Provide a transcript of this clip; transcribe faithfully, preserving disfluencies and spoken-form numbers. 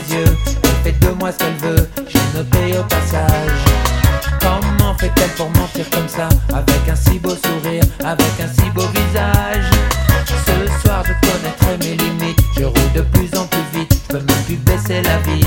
yeux. Elle fait de moi ce qu'elle veut, j'ai noté au passage. Comment fait-elle pour mentir comme ça, avec un si beau sourire, avec un si beau visage?